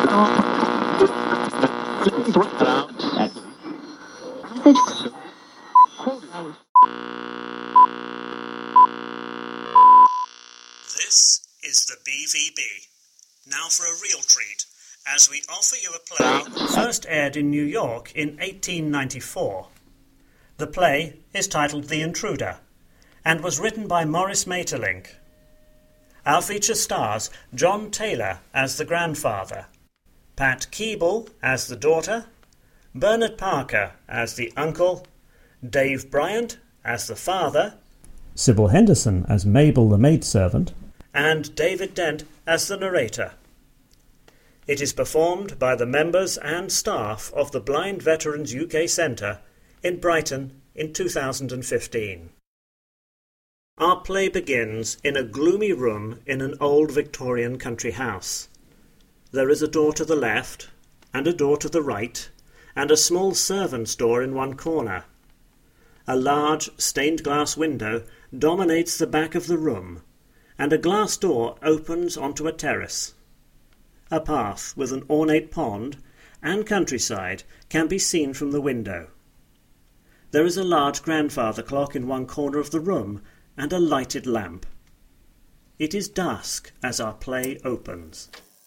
This is the BVB. Now for a real treat, as we offer you a play first aired in New York in 1894. The play is titled The Intruder and was written by Maurice Maeterlinck. Our feature stars John Taylor as the grandfather, Pat Keeble as the daughter, Bernard Parker as the uncle, Dave Bryant as the father, Sybil Henderson as Mabel the maidservant, and David Dent as the narrator. It is performed by the members and staff of the Blind Veterans UK Centre in Brighton in 2015. Our play begins in a gloomy room in an old Victorian country house. There is a door to the left, and a door to the right, and a small servant's door in one corner. A large stained glass window dominates the back of the room, and a glass door opens onto a terrace. A path with an ornate pond and countryside can be seen from the window. There is a large grandfather clock in one corner of the room and a lighted lamp. It is dusk as our play opens.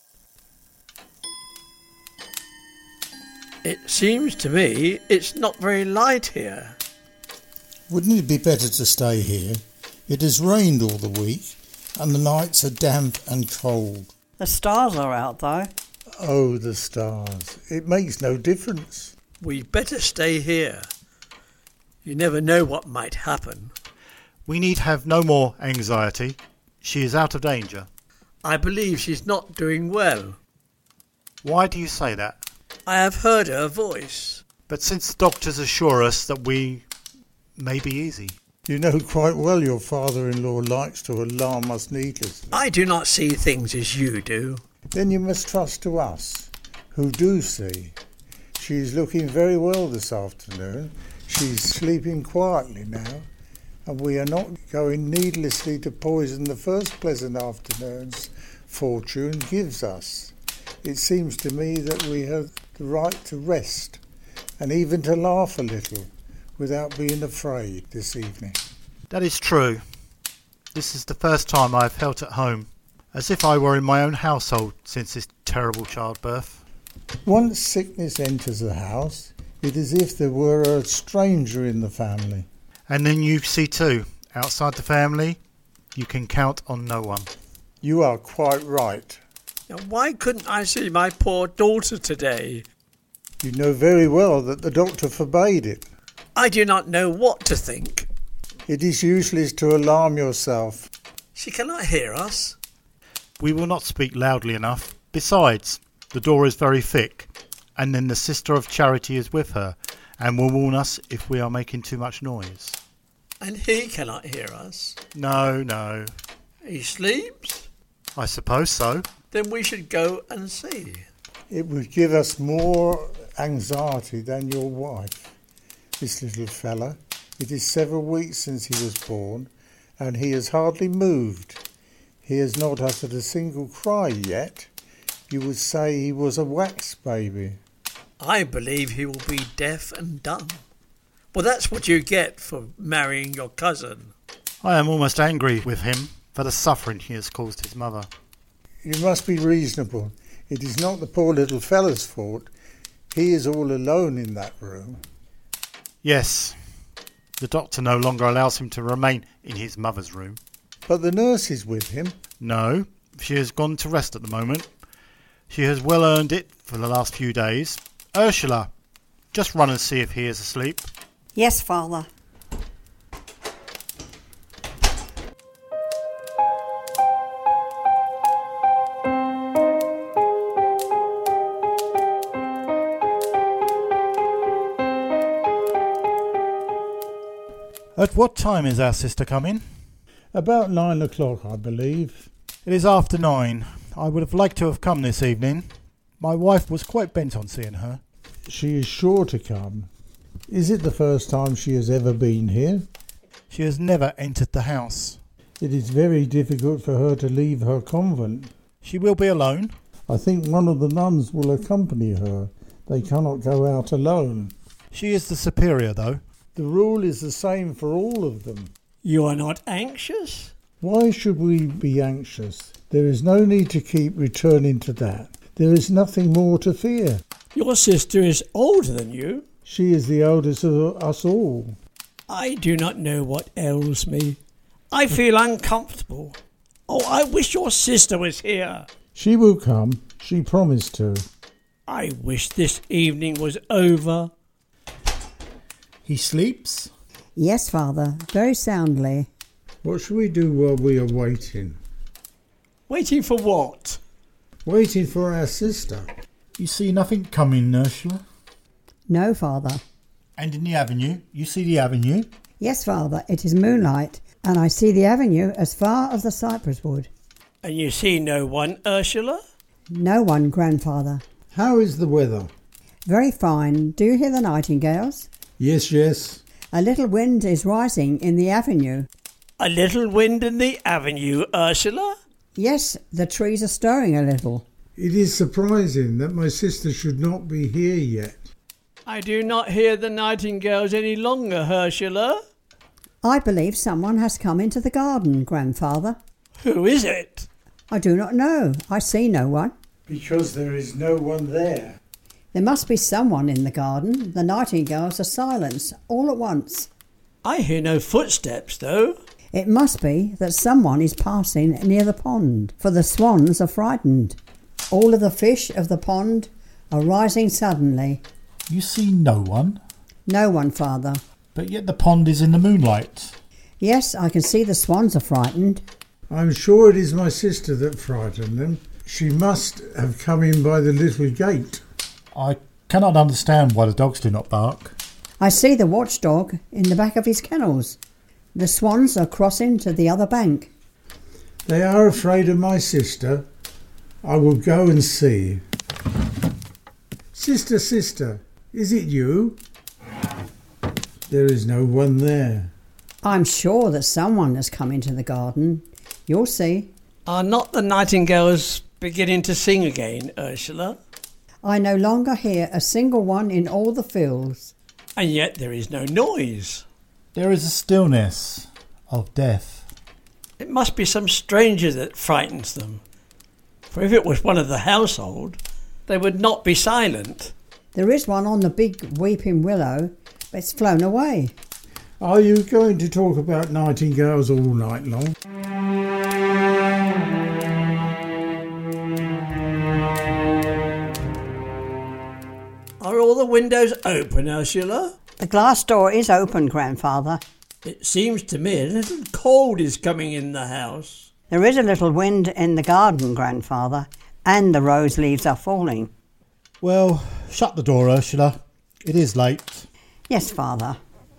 It seems to me it's not very light here. Wouldn't it be better to stay here? It has rained all the week, and the nights are damp and cold. The stars are out, though. Oh, the stars. It makes no difference. We'd better stay here. You never know what might happen. We need have no more anxiety. She is out of danger. I believe she's not doing well. Why do you say that? I have heard her voice. But since the doctors assure us that we may be easy. You know quite well your father-in-law likes to alarm us needlessly. I do not see things as you do. Then you must trust to us, who do see. She is looking very well this afternoon. She's sleeping quietly now, and we are not going needlessly to poison the first pleasant afternoons fortune gives us. It seems to me that we have the right to rest, and even to laugh a little, without being afraid this evening. That is true. This is the first time I have felt at home, as if I were in my own household since this terrible childbirth. Once sickness enters the house, it is as if there were a stranger in the family. And then you see too, outside the family, you can count on no one. You are quite right. Now, why couldn't I see my poor daughter today? You know very well that the doctor forbade it. I do not know what to think. It is useless to alarm yourself. She cannot hear us. We will not speak loudly enough. Besides, the door is very thick, and then the Sister of Charity is with her, and will warn us if we are making too much noise. And he cannot hear us. No. He sleeps? I suppose so. Then we should go and see. It would give us more anxiety than your wife. This little fella. It is several weeks since he was born, and he has hardly moved. He has not uttered a single cry yet. You would say he was a wax baby. I believe he will be deaf and dumb. Well, that's what you get for marrying your cousin. I am almost angry with him for the suffering he has caused his mother. You must be reasonable. It is not the poor little fella's fault. He is all alone in that room. Yes, the doctor no longer allows him to remain in his mother's room. But the nurse is with him. No, she has gone to rest at the moment. She has well earned it for the last few days. Ursula, just run and see if he is asleep. Yes, Father. At what time is our sister coming? About 9 o'clock, I believe. It is after 9. I would have liked to have come this evening. My wife was quite bent on seeing her. She is sure to come. Is it the first time she has ever been here? She has never entered the house. It is very difficult for her to leave her convent. She will be alone. I think one of the nuns will accompany her. They cannot go out alone. She is the superior, though. The rule is the same for all of them. You are not anxious? Why should we be anxious? There is no need to keep returning to that. There is nothing more to fear. Your sister is older than you. She is the oldest of us all. I do not know what ails me. I feel uncomfortable. Oh, I wish your sister was here. She will come. She promised to. I wish this evening was over. He sleeps? Yes, Father, very soundly. What shall we do while we are waiting? Waiting for what? Waiting for our sister. You see nothing coming, Ursula? No, Father. And in the avenue? You see the avenue? Yes, Father, it is moonlight, and I see the avenue as far as the cypress wood. And you see no one, Ursula? No one, Grandfather. How is the weather? Very fine. Do you hear the nightingales? Yes, yes. A little wind is rising in the avenue. A little wind in the avenue, Ursula? Yes, the trees are stirring a little. It is surprising that my sister should not be here yet. I do not hear the nightingales any longer, Ursula. I believe someone has come into the garden, Grandfather. Who is it? I do not know. I see no one. Because there is no one there. There must be someone in the garden. The nightingales are silent all at once. I hear no footsteps, though. It must be that someone is passing near the pond, for the swans are frightened. All of the fish of the pond are rising suddenly. You see no one? No one, Father. But yet the pond is in the moonlight. Yes, I can see the swans are frightened. I'm sure it is my sister that frightened them. She must have come in by the little gate. I cannot understand why the dogs do not bark. I see the watchdog in the back of his kennels. The swans are crossing to the other bank. They are afraid of my sister. I will go and see. Sister, sister, is it you? There is no one there. I'm sure that someone has come into the garden. You'll see. Are not the nightingales beginning to sing again, Ursula? I no longer hear a single one in all the fields. And yet there is no noise. There is a stillness of death. It must be some stranger that frightens them. For if it was one of the household, they would not be silent. There is one on the big weeping willow, but it's flown away. Are you going to talk about nightingales all night long? Are all the windows open, Ursula? The glass door is open, Grandfather. It seems to me a little cold is coming in the house. There is a little wind in the garden, Grandfather, and the rose leaves are falling. Well, shut the door, Ursula. It is late. Yes, Father.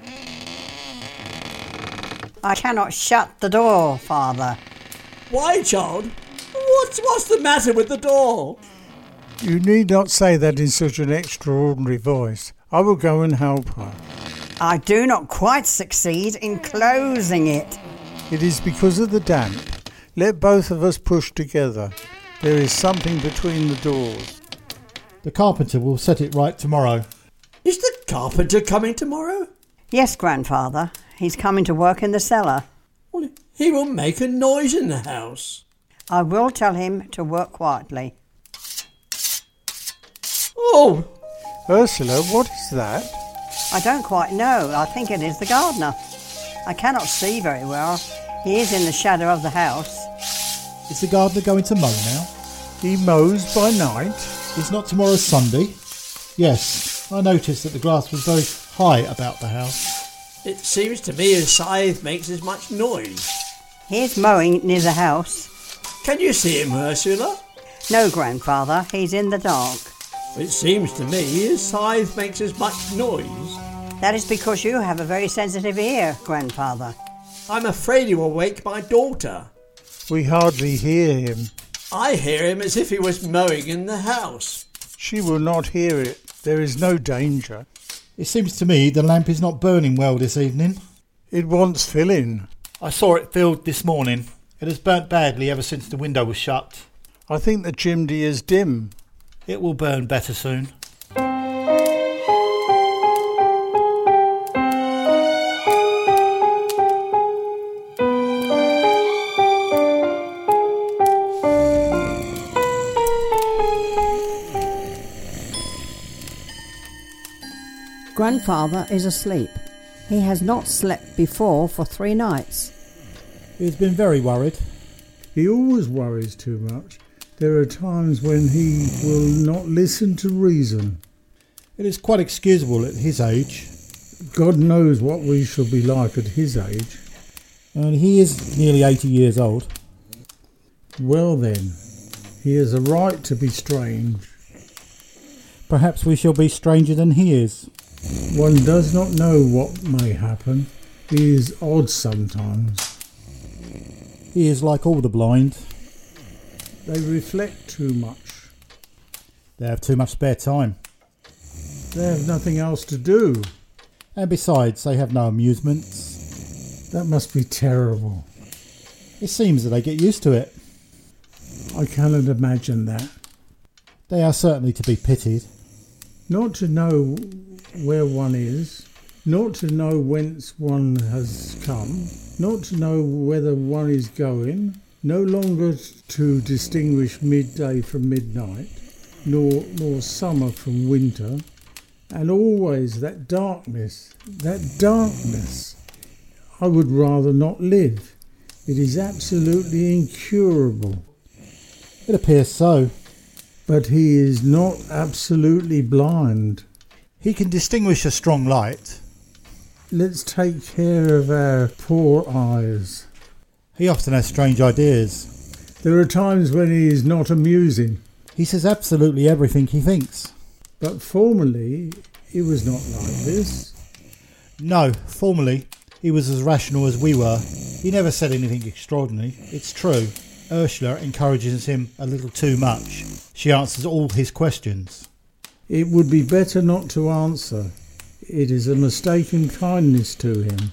I cannot shut the door, Father. Why, child? What's the matter with the door? You need not say that in such an extraordinary voice. I will go and help her. I do not quite succeed in closing it. It is because of the damp. Let both of us push together. There is something between the doors. The carpenter will set it right tomorrow. Is the carpenter coming tomorrow? Yes, Grandfather. He's coming to work in the cellar. Well, he will make a noise in the house. I will tell him to work quietly. Oh! Ursula, what is that? I don't quite know. I think it is the gardener. I cannot see very well. He is in the shadow of the house. Is the gardener going to mow now? He mows by night? Is not tomorrow Sunday? Yes, I noticed that the grass was very high about the house. It seems to me his scythe makes as much noise. He is mowing near the house. Can you see him, Ursula? No, Grandfather. He's in the dark. It seems to me his scythe makes as much noise. That is because you have a very sensitive ear, Grandfather. I'm afraid he will wake my daughter. We hardly hear him. I hear him as if he was mowing in the house. She will not hear it. There is no danger. It seems to me the lamp is not burning well this evening. It wants filling. I saw it filled this morning. It has burnt badly ever since the window was shut. I think the chimney is dim. It will burn better soon. Grandfather is asleep. He has not slept before for 3 nights. He's been very worried. He always worries too much. There are times when he will not listen to reason. It is quite excusable at his age. God knows what we shall be like at his age. And he is nearly 80 years old. Well then, he has a right to be strange. Perhaps we shall be stranger than he is. One does not know what may happen. He is odd sometimes. He is like all the blind. They reflect too much. They have too much spare time. They have nothing else to do. And besides, they have no amusements. That must be terrible. It seems that they get used to it. I cannot imagine that. They are certainly to be pitied. Not to know where one is, not to know whence one has come, not to know whether one is going, no longer to distinguish midday from midnight, nor summer from winter, and always that darkness. I would rather not live. It is absolutely incurable. It appears so. But he is not absolutely blind. He can distinguish a strong light. Let's take care of our poor eyes. He often has strange ideas. There are times when he is not amusing. He says absolutely everything he thinks. But formerly, it was not like this. No, formerly, he was as rational as we were. He never said anything extraordinary. It's true. Ursula encourages him a little too much. She answers all his questions. It would be better not to answer. It is a mistaken kindness to him.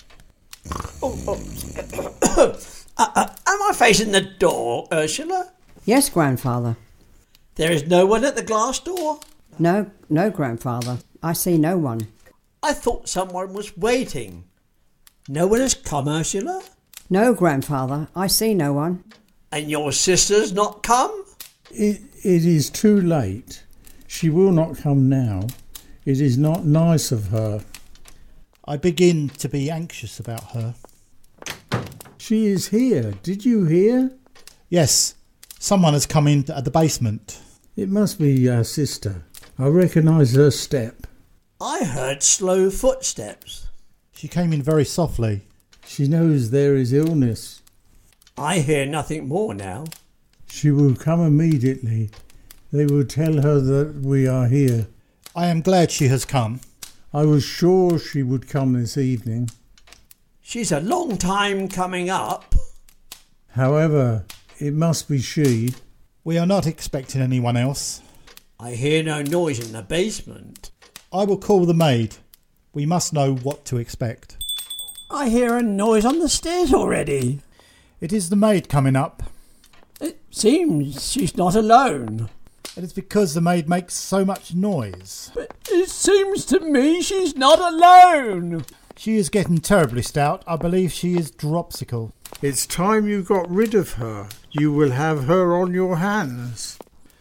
Am I facing the door, Ursula? Yes, Grandfather. There is no one at the glass door? No, Grandfather. I see no one. I thought someone was waiting. No one has come, Ursula? No, Grandfather. I see no one. And your sister's not come? It is too late. She will not come now. It is not nice of her. I begin to be anxious about her. She is here. Did you hear? Yes, someone has come in at the basement. It must be our sister. I recognise her step. I heard slow footsteps. She came in very softly. She knows there is illness. I hear nothing more now. She will come immediately. They will tell her that we are here. I am glad she has come. I was sure she would come this evening. She's a long time coming up. However, it must be she. We are not expecting anyone else. I hear no noise in the basement. I will call the maid. We must know what to expect. I hear a noise on the stairs already. It is the maid coming up. It seems she's not alone. It is because the maid makes so much noise. But it seems to me she's not alone. She is getting terribly stout. I believe she is dropsical. It's time you got rid of her. You will have her on your hands.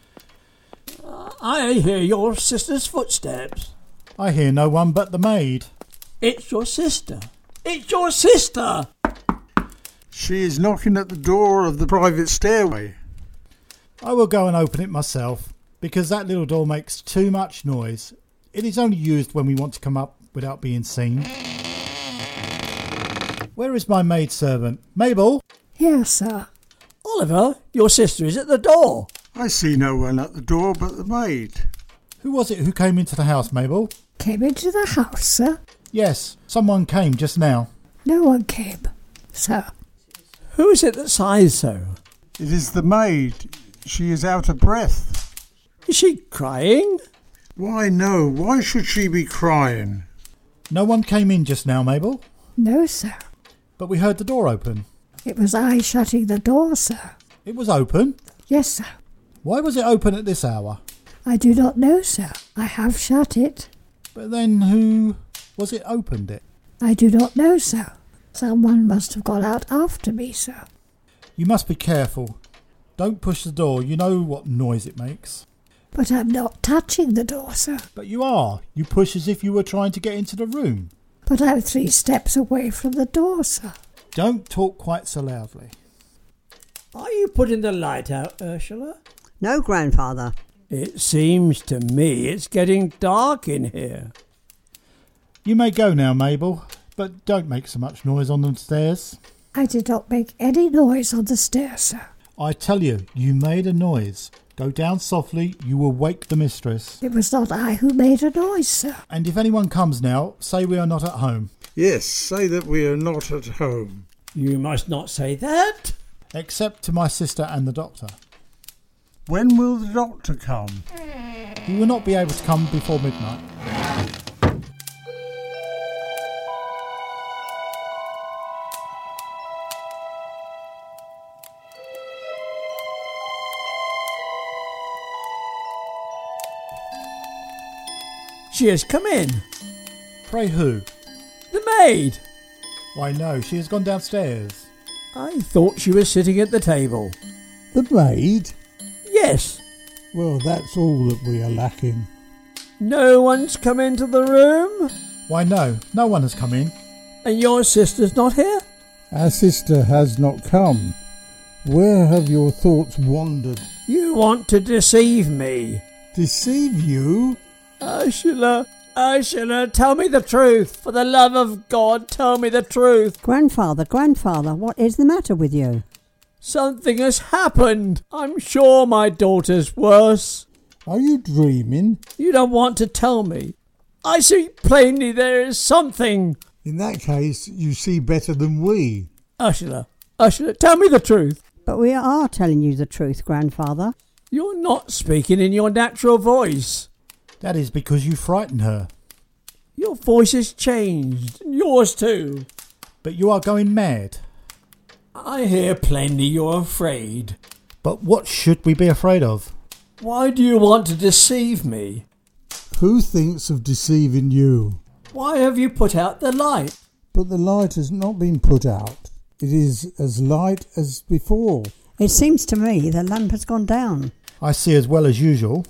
I hear your sister's footsteps. I hear no one but the maid. It's your sister. It's your sister. She is knocking at the door of the private stairway. I will go and open it myself, because that little door makes too much noise. It is only used when we want to come up without being seen. Where is my maidservant? Mabel? Yes, sir. Oliver, your sister is at the door. I see no one at the door but the maid. Who was it who came into the house, Mabel? Came into the house, sir? Yes, someone came just now. No one came, sir. Who is it that sighs so? It is the maid. She is out of breath. Is she crying? Why, no. Why should she be crying? No one came in just now, Mabel, No, sir. but we heard the door open. It was I shutting the door, sir. It was open. Yes, sir. Why was it open at this hour? I do not know, sir. I have shut it. But then who was it opened it? I do not know, sir. Someone must have gone out after me, sir. You must be careful. Don't push the door. You know what noise it makes. But I'm not touching the door, sir. But you are. You push as if you were trying to get into the room. But I'm 3 steps away from the door, sir. Don't talk quite so loudly. Are you putting the light out, Ursula? No, grandfather. It seems to me it's getting dark in here. You may go now, Mabel, but don't make so much noise on the stairs. I did not make any noise on the stairs, sir. I tell you, you made a noise. Go down softly, you will wake the mistress. It was not I who made a noise, sir. And if anyone comes now, say we are not at home. Yes, say that we are not at home. You must not say that. Except to my sister and the doctor. When will the doctor come? He will not be able to come before midnight. She has come in. Pray who? The maid. Why no, she has gone downstairs. I thought she was sitting at the table. The maid? Yes. Well, that's all that we are lacking. No one's come into the room? Why no, no one has come in. And your sister's not here? Our sister has not come. Where have your thoughts wandered? You want to deceive me. Deceive you? Ursula, tell me the truth. For the love of God, tell me the truth. Grandfather, what is the matter with you? Something has happened. I'm sure my daughter's worse. Are you dreaming? You don't want to tell me. I see plainly there is something. In that case, you see better than we. Ursula, tell me the truth. But we are telling you the truth, grandfather. You're not speaking in your natural voice. That is because you frightened her. Your voice has changed, and yours too. But you are going mad. I hear plainly you're afraid. But what should we be afraid of? Why do you want to deceive me? Who thinks of deceiving you? Why have you put out the light? But the light has not been put out. It is as light as before. It seems to me the lamp has gone down. I see as well as usual.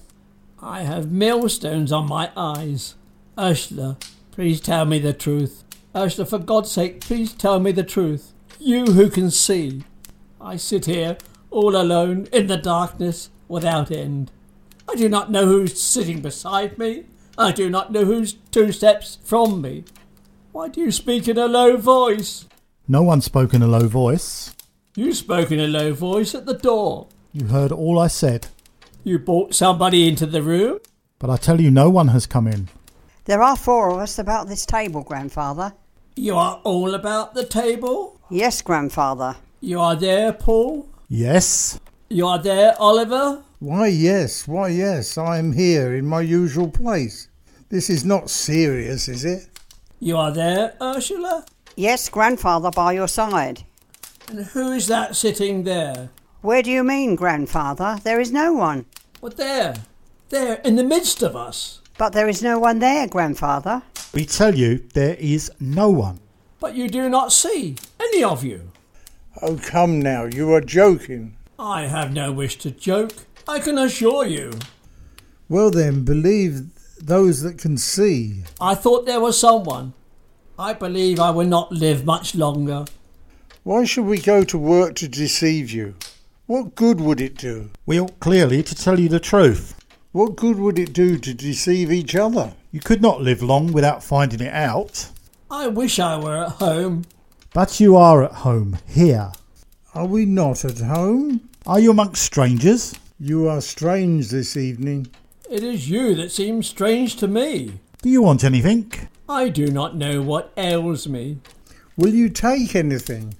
I have millstones on my eyes. Ursula, please tell me the truth. Ursula, for God's sake, please tell me the truth. You who can see. I sit here all alone in the darkness without end. I do not know who's sitting beside me. I do not know who's 2 steps from me. Why do you speak in a low voice? No one spoke in a low voice. You spoke in a low voice at the door. You heard all I said. You brought somebody into the room? But I tell you, no one has come in. There are 4 of us about this table, grandfather. You are all about the table? Yes, grandfather. You are there, Paul? Yes. You are there, Oliver? Why, yes, I am here in my usual place. This is not serious, is it? You are there, Ursula? Yes, grandfather, by your side. And who is that sitting there? Where do you mean, grandfather? There is no one. But there, in the midst of us. But there is no one there, grandfather. We tell you, there is no one. But you do not see, any of you. Oh, come now, you are joking. I have no wish to joke, I can assure you. Well then, believe those that can see. I thought there was someone. I believe I will not live much longer. Why should we go to work to deceive you? What good would it do? We ought clearly to tell you the truth. What good would it do to deceive each other? You could not live long without finding it out. I wish I were at home. But you are at home, here. Are we not at home? Are you amongst strangers? You are strange this evening. It is you that seem strange to me. Do you want anything? I do not know what ails me. Will you take anything?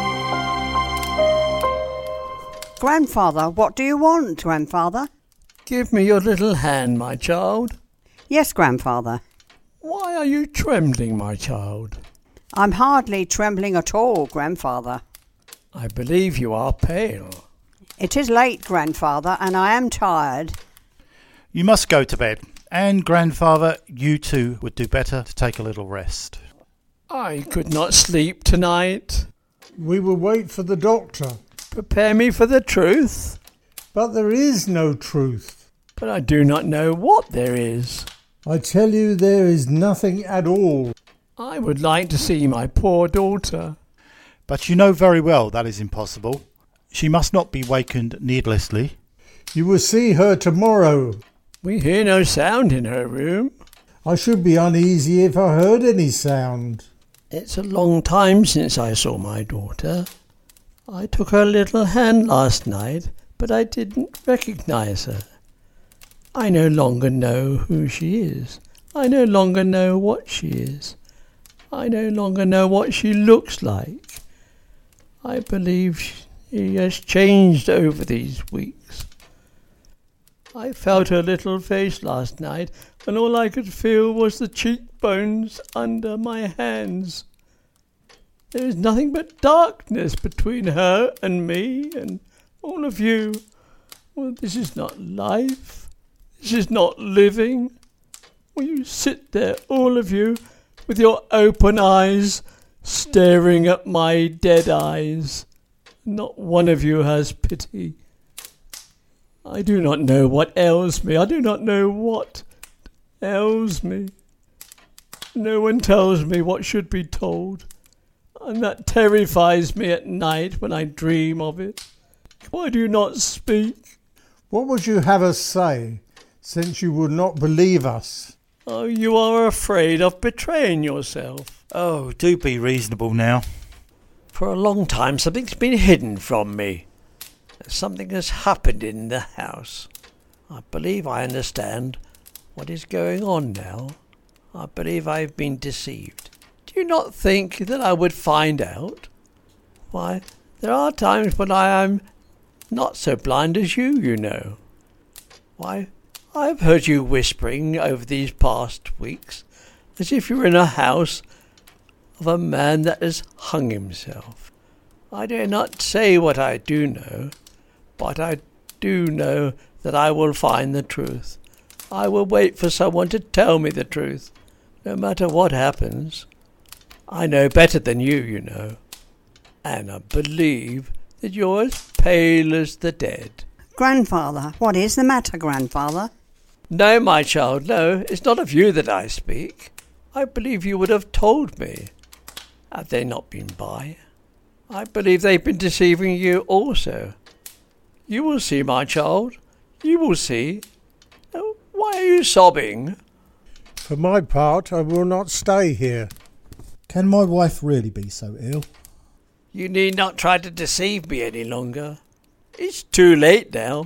Grandfather, what do you want, grandfather? give me your little hand, my child? Yes, Grandfather. Why are you trembling, my child? I'm hardly trembling at all, Grandfather. I believe you are pale. It is late, Grandfather, and I am tired. You must go to bed. And, Grandfather, you too would do better to take a little rest. I could not sleep tonight. We will wait for the doctor. Prepare me for the truth. But there is no truth. But I do not know what there is. I tell you, there is nothing at all. I would like to see my poor daughter. But you know very well that is impossible. She must not be wakened needlessly. You will see her tomorrow. We hear no sound in her room. I should be uneasy if I heard any sound. It's a long time since I saw my daughter. I took her little hand last night, but I didn't recognize her. I no longer know who she is. I no longer know what she is. I no longer know what she looks like. I believe she has changed over these weeks. I felt her little face last night, and all I could feel was the cheekbones under my hands. There is nothing but darkness between her and me and all of you. Well, this is not life. This is not living. Will you sit there, all of you, with your open eyes, staring at my dead eyes? Not one of you has pity. I do not know what ails me. I do not know what ails me. No one tells me what should be told, and that terrifies me at night when I dream of it. Why do you not speak? What would you have us say, since you would not believe us? Oh, you are afraid of betraying yourself. Oh, do be reasonable now. For a long time something's been hidden from me. Something has happened in the house. I believe I understand what is going on now. I believe I've been deceived. Do you not think that I would find out? Why, there are times when I am not so blind as you know. Why, I've heard you whispering over these past weeks, as if you were in a house of a man that has hung himself. I dare not say what I do know, but I do know that I will find the truth. I will wait for someone to tell me the truth, no matter what happens. I know better than you know, and I believe that you're as pale as the dead. Grandfather, what is the matter, Grandfather? No, my child, no, it's not of you that I speak. I believe you would have told me, had they not been by. I believe they've been deceiving you also. You will see, my child, you will see. Oh, why are you sobbing? For my part, I will not stay here. Can my wife really be so ill? You need not try to deceive me any longer. It's too late now.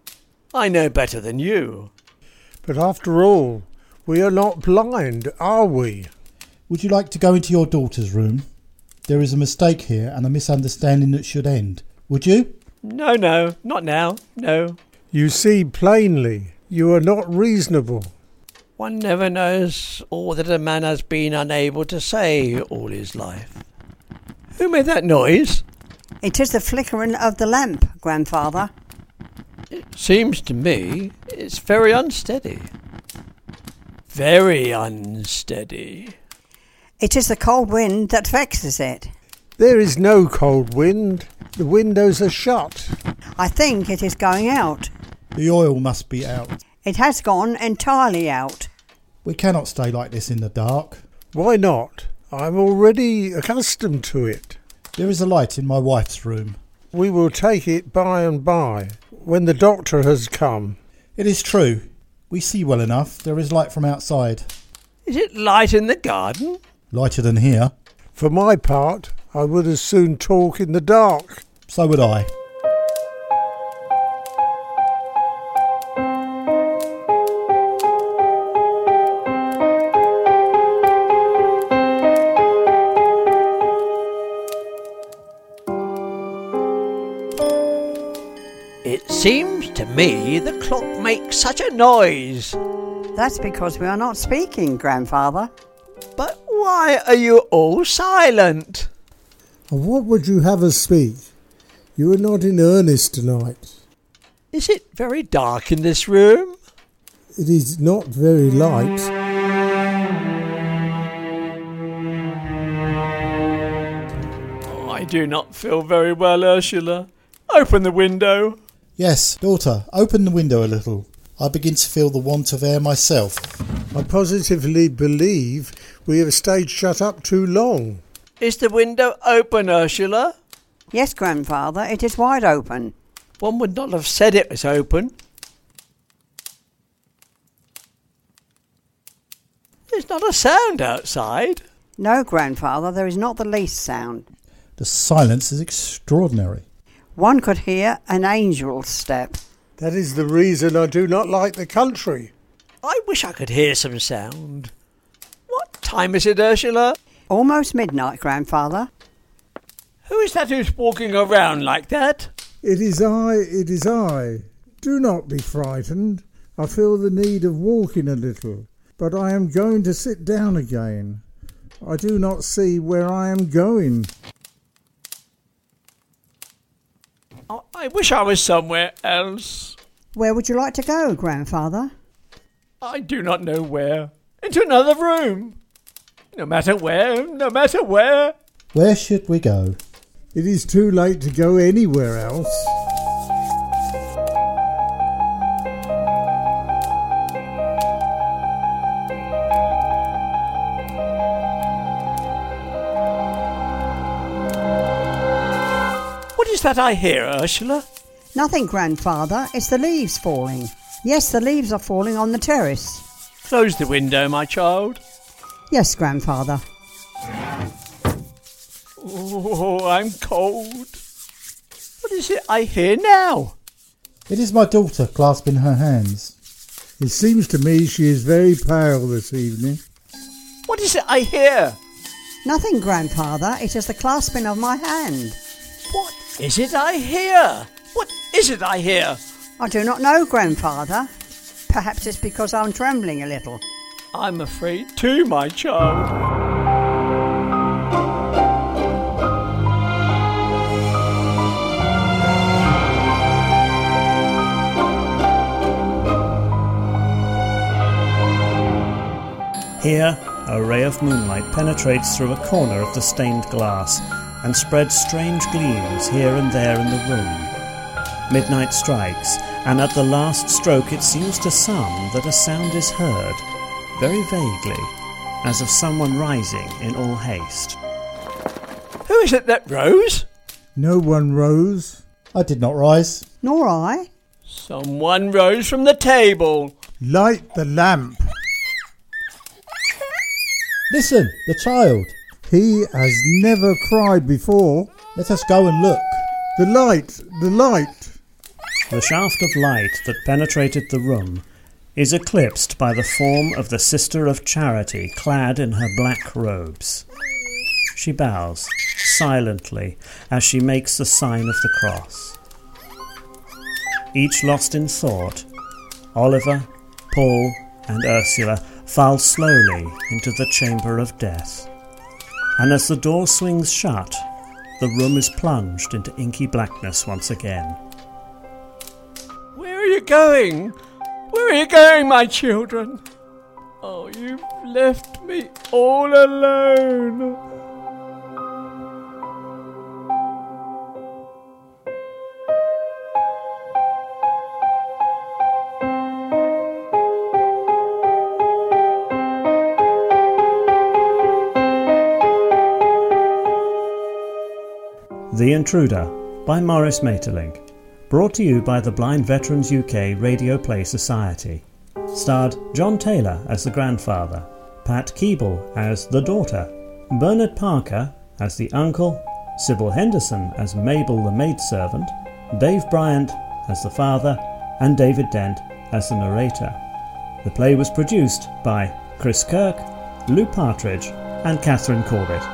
I know better than you. But after all, we are not blind, are we? Would you like to go into your daughter's room? There is a mistake here and a misunderstanding that should end. Would you? No, not now, no. You see plainly, you are not reasonable. One never knows all that a man has been unable to say all his life. Who made that noise? It is the flickering of the lamp, Grandfather. It seems to me it's very unsteady. Very unsteady. It is the cold wind that vexes it. There is no cold wind. The windows are shut. I think it is going out. The oil must be out. It has gone entirely out. We cannot stay like this in the dark. Why not? I'm already accustomed to it. There is a light in my wife's room. We will take it by and by, when the doctor has come. It is true. We see well enough. There is light from outside. Is it light in the garden? Lighter than here. For my part, I would as soon talk in the dark. So would I. It seems to me the clock makes such a noise? That's because we are not speaking, Grandfather. But why are you all silent? And what would you have us speak? You are not in earnest tonight. Is it very dark in this room? It is not very light. I do not feel very well, Ursula. Open the window. Yes, daughter, open the window a little. I begin to feel the want of air myself. I positively believe we have stayed shut up too long. Is the window open, Ursula? Yes, Grandfather, it is wide open. One would not have said it was open. There's not a sound outside. No, Grandfather, there is not the least sound. The silence is extraordinary. One could hear an angel's step. That is the reason I do not like the country. I wish I could hear some sound. What time is it, Ursula? Almost midnight, Grandfather. Who is that who's walking around like that? It is I. Do not be frightened. I feel the need of walking a little, but I am going to sit down again. I do not see where I am going. I wish I was somewhere else. Where would you like to go, Grandfather? I do not know where. Into another room. No matter where, no matter where. Where should we go? It is too late to go anywhere else. What is that I hear, Ursula? Nothing, Grandfather. It's the leaves falling. Yes, the leaves are falling on the terrace. Close the window, my child. Yes, Grandfather. Oh, I'm cold. What is it I hear now? It is my daughter clasping her hands. It seems to me she is very pale this evening. What is it I hear? Nothing, Grandfather. It is the clasping of my hand. What is it I hear? What is it I hear? I do not know, Grandfather. Perhaps it's because I'm trembling a little. I'm afraid too, my child. Here, a ray of moonlight penetrates through a corner of the stained glass and spreads strange gleams here and there in the room. Midnight strikes, and at the last stroke it seems to some that a sound is heard, very vaguely, as of someone rising in all haste. Who is it that rose? No one rose. I did not rise. Nor I. Someone rose from the table. Light the lamp. Listen, the child. He has never cried before. Let us go and look. The light, the light. The shaft of light that penetrated the room is eclipsed by the form of the Sister of Charity clad in her black robes. She bows silently as she makes the sign of the cross. Each lost in thought, Oliver, Paul, and Ursula file slowly into the chamber of death. And as the door swings shut, the room is plunged into inky blackness once again. Where are you going? Where are you going, my children? Oh, you've left me all alone. The Intruder by Maurice Maeterlinck. Brought to you by the Blind Veterans UK Radio Play Society. Starred John Taylor as the grandfather, Pat Keeble as the daughter, Bernard Parker as the uncle, Sybil Henderson as Mabel the maidservant, Dave Bryant as the father, and David Dent as the narrator. The play was produced by Chris Kirk, Lou Partridge, and Catherine Corbett.